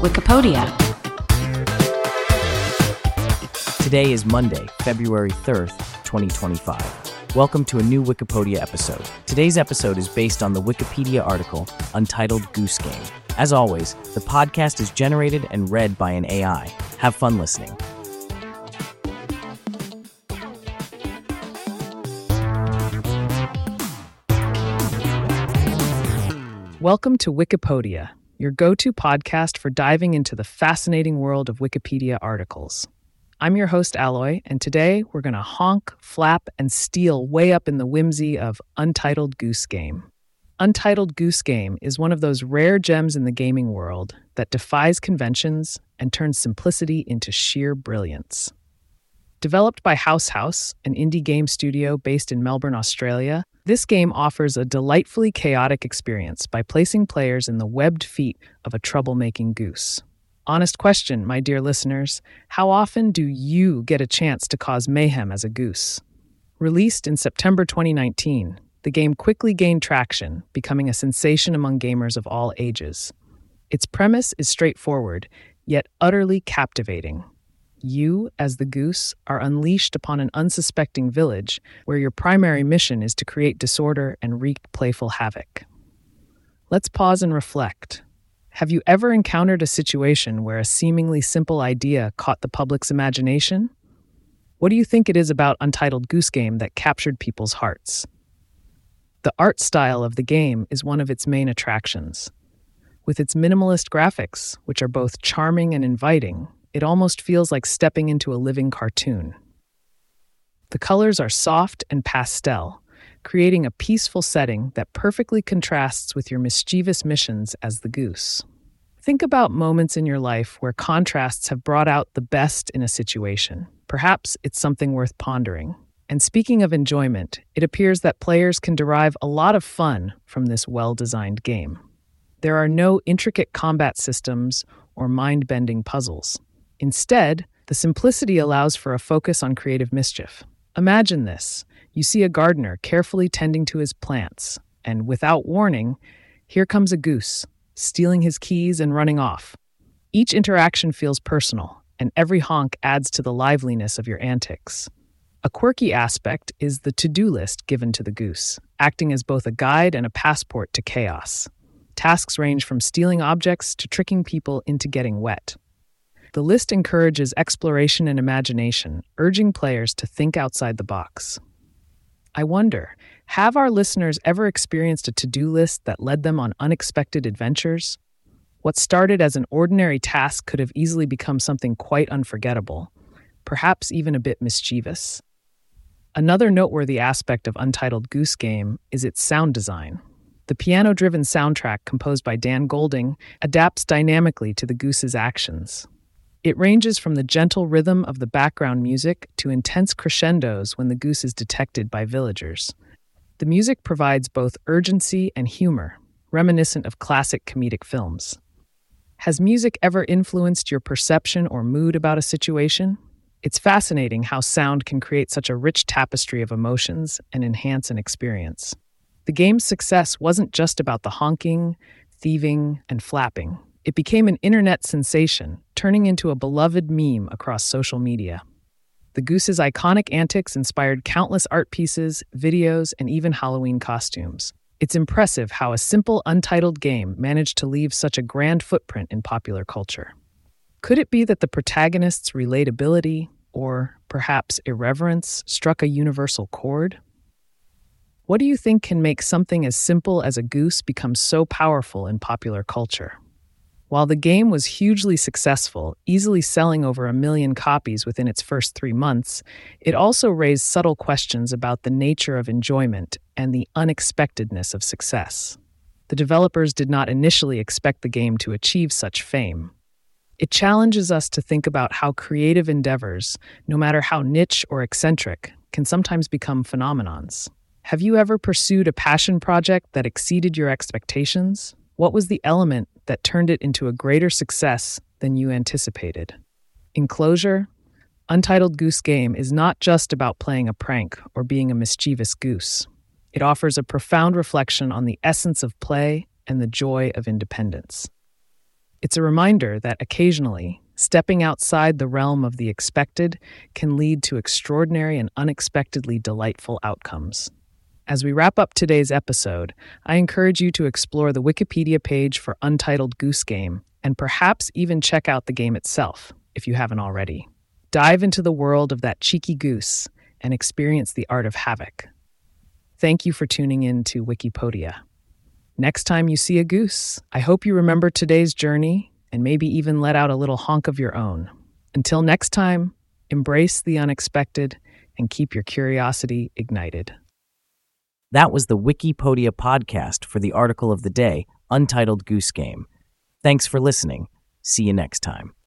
Wikipedia. Today is Monday, February 3rd, 2025. Welcome to a new Wikipedia episode. Today's episode is based on the Wikipedia article, Untitled Goose Game. As always, the podcast is generated and read by an AI. Have fun listening. Welcome to Wikipedia, your go-to podcast for diving into the fascinating world of Wikipedia articles. I'm your host, Alloy, and today we're going to honk, flap, and steal way up in the whimsy of Untitled Goose Game. Untitled Goose Game is one of those rare gems in the gaming world that defies conventions and turns simplicity into sheer brilliance. Developed by House, an indie game studio based in Melbourne, Australia, this game offers a delightfully chaotic experience by placing players in the webbed feet of a troublemaking goose. Honest question, my dear listeners, how often do you get a chance to cause mayhem as a goose? Released in September 2019, the game quickly gained traction, becoming a sensation among gamers of all ages. Its premise is straightforward, yet utterly captivating. You, as the goose, are unleashed upon an unsuspecting village where your primary mission is to create disorder and wreak playful havoc. Let's pause and reflect. Have you ever encountered a situation where a seemingly simple idea caught the public's imagination? What do you think it is about Untitled Goose Game that captured people's hearts? The art style of the game is one of its main attractions. With its minimalist graphics, which are both charming and inviting, it almost feels like stepping into a living cartoon. The colors are soft and pastel, creating a peaceful setting that perfectly contrasts with your mischievous missions as the goose. Think about moments in your life where contrasts have brought out the best in a situation. Perhaps it's something worth pondering. And speaking of enjoyment, it appears that players can derive a lot of fun from this well-designed game. There are no intricate combat systems or mind-bending puzzles. Instead, the simplicity allows for a focus on creative mischief. Imagine this. You see a gardener carefully tending to his plants, and without warning, here comes a goose, stealing his keys and running off. Each interaction feels personal, and every honk adds to the liveliness of your antics. A quirky aspect is the to-do list given to the goose, acting as both a guide and a passport to chaos. Tasks range from stealing objects to tricking people into getting wet. The list encourages exploration and imagination, urging players to think outside the box. I wonder, have our listeners ever experienced a to-do list that led them on unexpected adventures? What started as an ordinary task could have easily become something quite unforgettable, perhaps even a bit mischievous. Another noteworthy aspect of Untitled Goose Game is its sound design. The piano-driven soundtrack composed by Dan Golding adapts dynamically to the goose's actions. It ranges from the gentle rhythm of the background music to intense crescendos when the goose is detected by villagers. The music provides both urgency and humor, reminiscent of classic comedic films. Has music ever influenced your perception or mood about a situation? It's fascinating how sound can create such a rich tapestry of emotions and enhance an experience. The game's success wasn't just about the honking, thieving, and flapping. It became an internet sensation, turning into a beloved meme across social media. The goose's iconic antics inspired countless art pieces, videos, and even Halloween costumes. It's impressive how a simple, untitled game managed to leave such a grand footprint in popular culture. Could it be that the protagonist's relatability, or perhaps irreverence, struck a universal chord? What do you think can make something as simple as a goose become so powerful in popular culture? While the game was hugely successful, easily selling over 1 million copies within its first 3 months, it also raised subtle questions about the nature of enjoyment and the unexpectedness of success. The developers did not initially expect the game to achieve such fame. It challenges us to think about how creative endeavors, no matter how niche or eccentric, can sometimes become phenomenons. Have you ever pursued a passion project that exceeded your expectations? What was the element that turned it into a greater success than you anticipated? In closure, Untitled Goose Game is not just about playing a prank or being a mischievous goose. It offers a profound reflection on the essence of play and the joy of independence. It's a reminder that occasionally, stepping outside the realm of the expected can lead to extraordinary and unexpectedly delightful outcomes. As we wrap up today's episode, I encourage you to explore the Wikipedia page for Untitled Goose Game and perhaps even check out the game itself if you haven't already. Dive into the world of that cheeky goose and experience the art of havoc. Thank you for tuning in to Wikipedia. Next time you see a goose, I hope you remember today's journey and maybe even let out a little honk of your own. Until next time, embrace the unexpected and keep your curiosity ignited. That was the Wikipedia podcast for the article of the day, Untitled Goose Game. Thanks for listening. See you next time.